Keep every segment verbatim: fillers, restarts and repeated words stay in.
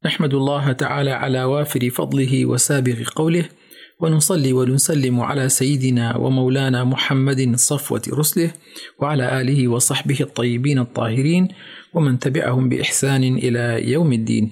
نحمد الله تعالى على وافر فضله وسابغ قوله، ونصلي ونسلم على سيدنا ومولانا محمد صفوة رسله وعلى آله وصحبه الطيبين الطاهرين ومن تبعهم بإحسان إلى يوم الدين.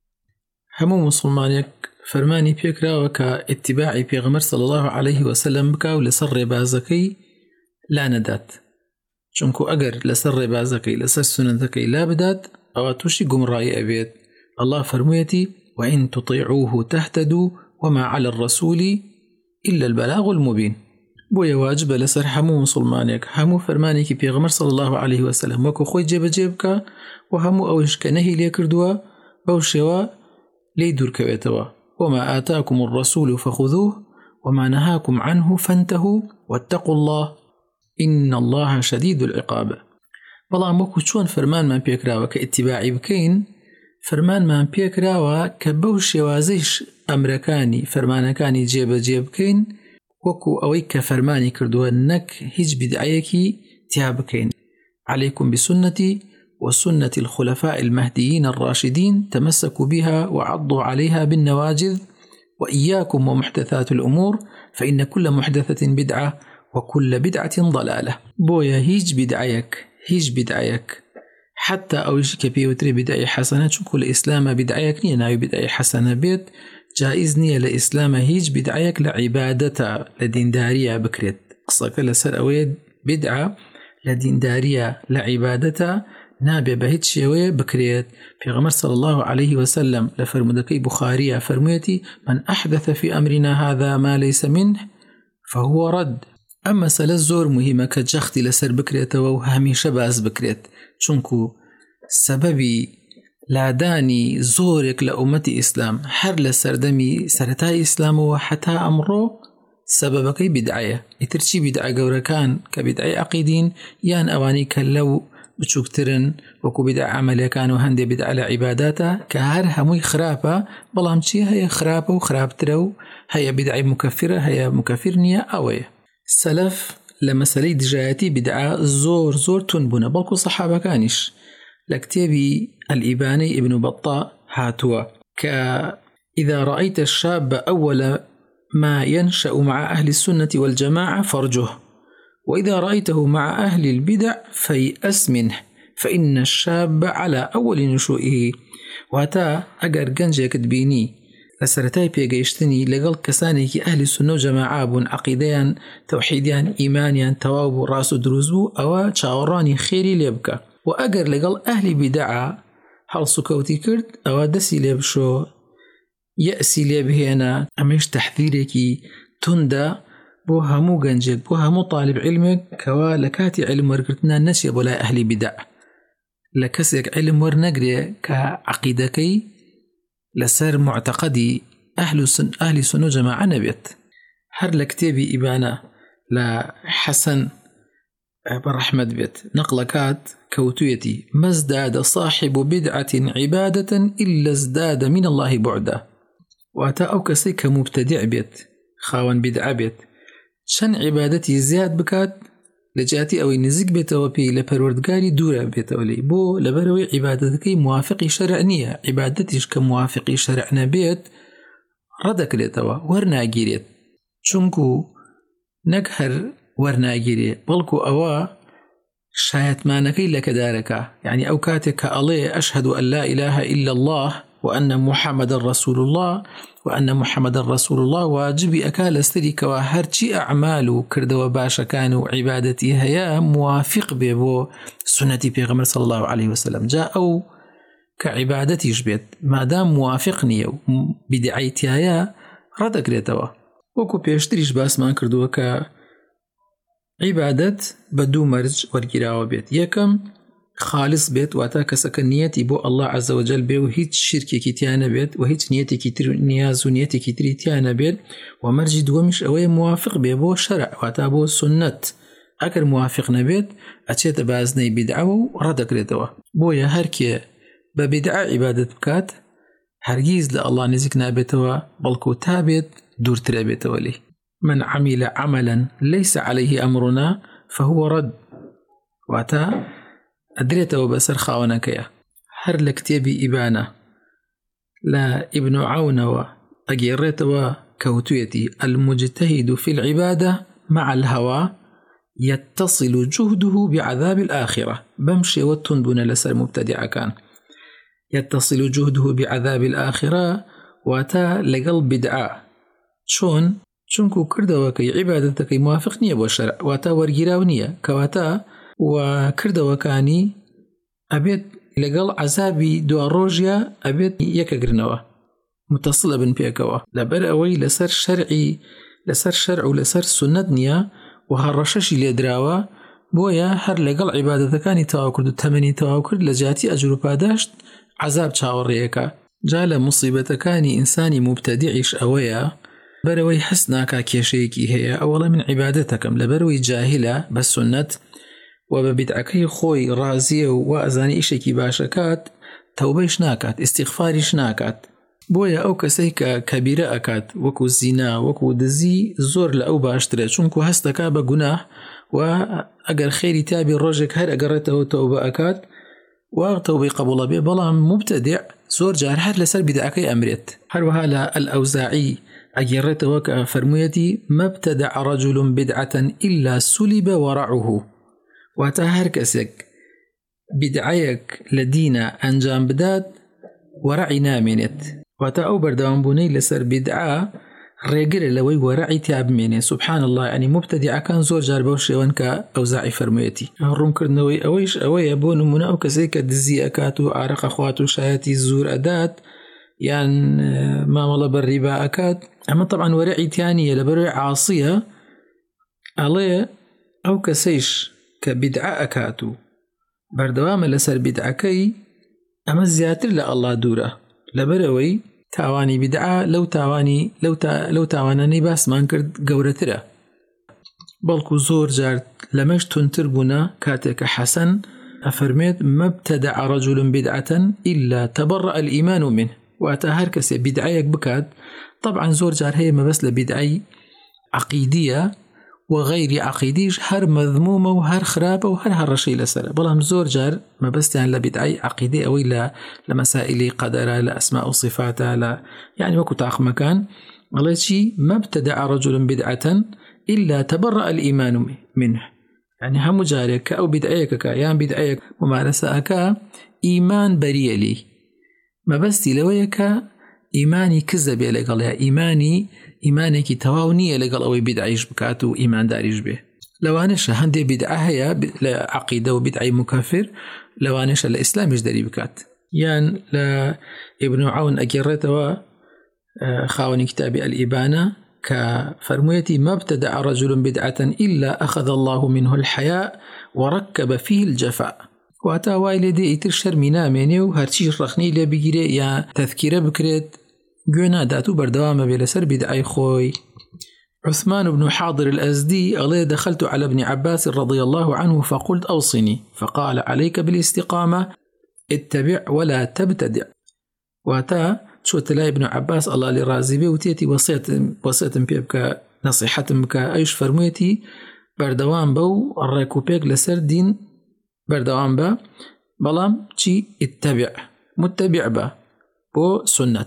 همو مسلمانيك فرماني بيكرا وكا اتباعي بيغمر صلى الله عليه وسلم بكا ولسر بازكي لا ندات، چونكو اگر لسر بازكي لسر سننتكي لا بدات او توشي قمرائي أبيت. الله فرميتي وإن تطيعوه تهتدوا وما على الرسول إلا البلاغ المبين. بويا واجب لسر همو مسلمانيك همو فرمانيكي بيغمر صلى الله عليه وسلم وكو خوي جيب جيبك وهمو اوش كنهي ليكردوا بوشوا ليدور كويتوا. وما آتاكم الرسول فخذوه وما نهاكم عنه فانتهوا واتقوا الله إن الله شديد العقاب. والله موكو شون فرمان من بيكراوا كاتباعي بكين فرمان من بيكراوا كبوش يوازيش أمريكاني فرمانكاني جيب جيب كين وكو أويك فرماني كردوا نك هج بدعيكي تيابكين. عليكم بسنتي وسنة الخلفاء المهديين الراشدين تمسكوا بها وعضوا عليها بالنواجذ، وإياكم ومحدثات الأمور فإن كل محدثة بدعة وكل بدعة ضلالة. بويا هيج بدعيك هيج بدعيك حتى أويش كبيوتري بدعي حسنة شكو الإسلام بدعيك نية ناوي بدعي حسنة بيت جائز نية لإسلام هيج بدعيك لعبادة لدين دارية بكريت قصك لسر أويد بدعة لدين دارية لعبادة نابع بهيت شيوية بكريت. في غمر صلى الله عليه وسلم لفرمدكي بخارية فرميتي من أحدث في أمرنا هذا ما ليس منه فهو رد. أما سلزور مهمة كجختي لسر بكريت وهميشة باز بكريت چونكو سببي لاداني زورك لأمتي إسلام حر لسردمي سرتاي إسلام وحتى أمره سببكي بدعية يترشي بدعة قوركان كبدعي عقيدين يان أواني كاللو بچوكترن وكو بدع عملية كانوا هندي بدع لعباداتا كهر هموي خرابة بلام چي هي خرابة وخرابترو هي بدع مكفرة هي مكفرنية أوي. السلف لمسالي دجاياتي بدعة زور زور تنبنا بلكو صحابة كانش لكتابي الإباني ابن بطاء هاتوا كإذا رأيت الشاب أول ما ينشأ مع أهل السنة والجماعة فرجه، وإذا رأيته مع أهل البدع فيأس منه فإن الشاب على أول نشوئه. واتا أجر جنجة كتبيني لسرتاي بيجيشتني لقل كسانيكي أهل السنة وجماعة بون عقيديان توحيديان إيمانيان تواب راس دروزبو أو تشاوراني خيري ليبكا. وأجر لقل أهل بدعة هل سكوتي كرد أو دسي ليبشو يأسي ليبهينا أميش تحذيريكي تندا بو همو جنجك بو همو طالب علمك كوا لكاتي علم ورقرتنا نسي بولا أهل بدع لكسك علم ورنقري كعقيدكي لسر معتقدي أهل سن أهل سنو جماعة نبيت. هر لكتابي إبانا لحسن برحمة بيت نقلكات كوتويتي ما ازداد صاحب بدعة عبادة إلا ازداد من الله بعدا. واتا أو كسيك مبتدع بيت خاون بدع بيت شن عبادتي زياد بكات لجاتي أو نزيك بيتوا بي لبروردگاري دورة بيتوا لي بو لبروي عبادتكي موافقي شرعنية عبادتيش كموافقي شرعنا بيت ردك ليتوا ورناگيريت چونكو نكهر ورناگيري بلكو أوا شايت مانكي لك دارك يعني أو كاتك ألي أشهد أن لا إله إلا الله وأن محمد رسول الله وأن محمد رسول الله واجبي أكال استريك وهرشي أعمال كردوا باشا كانوا عبادتي هيا موافق بيبو سنة بيغمر صلى الله عليه وسلم جاء أو كعبادتي جبت ما دام موافقني بدعيتي هيا ردك ليتوا وكو بيشتريش باس ما كردوا كعبادة بدو مرج ورقراوا بيت يكم خالص بيت واتا كسك نيتي بو الله عز وجل بيو هيت شركي كتيانا بيت وهيت نيتي كتير نياز ونيتي كتير تيانا بيت ومرجد ومش اوي موافق بيبو شرع واتا بو سنة اكر موافق نبيت اتشيت بازني بدعو ردك لدوا بويا هركي ببدع عبادة بكات هرگيز لله نزك نابتوا بلكو تابت دور ترابتوا لي من عمل عملا ليس عليه أمرنا فهو رد واتا أدريته بسر خاونكيا هر لكتابي إبانة لا ابن عونەوە ئەگێڕێتەوە كوتويتي المجتهد في العبادة مع الهوى يتصل جهده بعذاب الآخرة بمشي وتنبون لسر مبتدع كان يتصل جهده بعذاب الآخرة واتا لقل بدعاء شون چونكو كردوكي عبادتك موافق نية بوشرع واتا ورقراو نية كواتا وكردوكاني أبيت لقل عذابي دو الروجيا أبيت يكاقرنوا متصلة بن بيكوا لبر أوي لسر شرعي لسر شرع ولسر سنة نية وهالرشش اللي دراوا بويا هر لقل عبادتكاني تواكرد التمني تواكرد لجاتي أجروبا داشت عذاب چاوريكا جال مصيبتكاني إنساني مبتدعش أويا بروي حسناكا كيشيكي هي أولا من عبادتكم لبروي جاهلة بالسنة وببدعكي خوي رازية وأزاني إشيكي باشكات توبيش ناكات استغفاريش ناكات بويا أو كسيكا كبيرة أكات وكو الزنا وكو دزي زور لأو باشتري چونكو هستكا بقناح وأقر خيري تابي الرجك هر أقرته توبة أكات وتوبي قبول بي بلام مبتدع زور جار هر لسر بدعكي أمريت هر وهالا الأوزاعي أجرته وكا فرميتي ما ابتدع رجل بدعة إلا سلب ورعه واتهر كسك بدعيك لدينا أنجام بداد ورعي نامنت واتا أو بردوان بوني لسر بدعة ريقر لوي ورعي تاب مني سبحان الله يعني مبتدع كان زور جار بوشي وانكا أوزاعي فرميتي هرون كرنوي أويش أوي يبون منا أو كسيك دزي أكاتو عرق أخواتو شاياتي الزور أدات يعني ما والله بالربا أكاد أما طبعا ورعي تانية لبروي عاصية عليه أو كسيش كبدعة أكاتو بردوام لسر بدعكي أما زياتر لأالله دورة لبروي تاواني بدعة لو تاواني لو تا لو تاوانني باس ما نكرد قورتره بلكو زور جار لمش تنتربنا كاتك حسن أفرميت ما ابتدع رجل بدعة إلا تبرأ الإيمان منه واتا هر كسي بدعيك بكاد طبعا زور جار هي ما بس لبدعي عقيدية وغير عقيديش هر مذمومة وهر خرابة وهر هرشي لسر بلام زور جار ما بس يعني لبدعي عقيدية أو إلا لمسائل قدرة لأسماء وصفات لا يعني وكو تاخ مكان الله شي ما ابتدع رجل بدعة إلا تبرأ الإيمان منه يعني هم جارك أو بدعيك كيان بدعيك ممارسة إيمان بريء لي ما بس لويك إيماني كذب لقال يا إيماني إيمانك تواونية لقال أوي بدعيش بكاتو إيمان داريش به لو أنش هندي بدعة هي عقيدة وبدعي مكافر لو أنش الإسلام إيش داري بكات يعني لا ابن عون أجرته خاوني كتابي الإبانة كفرميتي ما ابتدع رجل بدعة إلا أخذ الله منه الحياء وركب فيه الجفاء واتا وايلدي ايتر شرمينا منيو هرچی رخني لي بگيري يا تذكيره بكريت گونا داتو بردوام بلسر بدعي خوي عثمان بن حاضر الأزدي قال دخلت على ابن عباس رضي الله عنه فقلت أوصني فقال عليك بالاستقامة اتبع ولا تبتدع واتا شو تلاقي ابن عباس الله لرازي بي وتيتي وصيت وصيت بك نصيحة بك ايش فرميتي بردوام بو الريكو بيك لسر دين بردوام با بلام چی اتبع متبع با بو سنة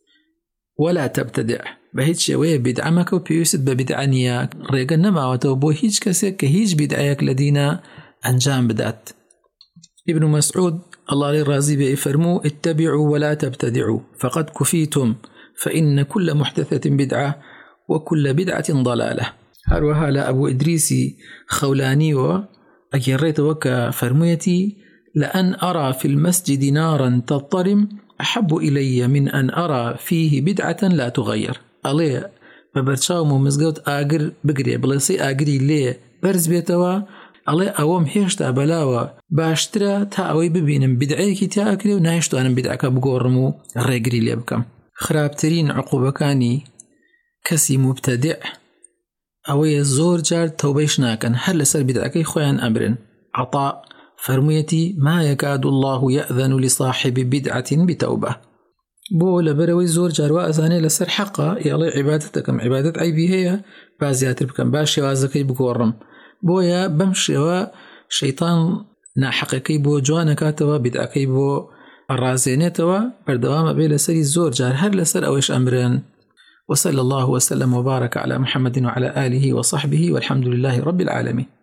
ولا تبتدع بهيج شوية بدعمك وبيوسد ببدعنياك ريقا نماوته بو هيج كسيك كهيج بدعيك لدينا أنجام بدات ابن مسعود الله للرازي بيفرمو اتبعوا ولا تبتدعوا فقد كفيتم فإن كل محدثة بدعة وكل بدعة ضلالة هروها لأبو إدريسي خولاني و أجريت وكا فرميتي لأن أرى في المسجد نارا تضطرم أحب إلي من أن أرى فيه بدعة لا تغير عليه ببرشاو ممزقوت آقر بقري بلسي آقري ليه برز بيتوا عليه أوام هيشتا بلاوا باشترا تا أوي ببينم بدعيكي تا أكري ونايشتو أنا بدعكا بقورمو ريقري ليه بكم خرابترين عقوبكاني كسي مبتدع أوي زور جار توبيش ناكن هل لسر بدعكي خوان أمرن عطاء فرميتي ما يكاد الله يأذن لصاحب بدعة بتوبة بو لبروي زور جار وأزاني لسر حقا يالي عبادتكم عبادة عيبي هي بازياتر بكم باشي وازكي بقورم بو يا بمشي شيطان ناحقكي بو جوانا كاتوا بدعكي بو ئەڕازێنێتەوە بەردەوامە بێ لەسەری زۆر جار هەر لەسەر ئەوەش ئەمرن. وصلى الله وسلم وبارك على محمد وعلى آله وصحبه والحمد لله رب العالمين.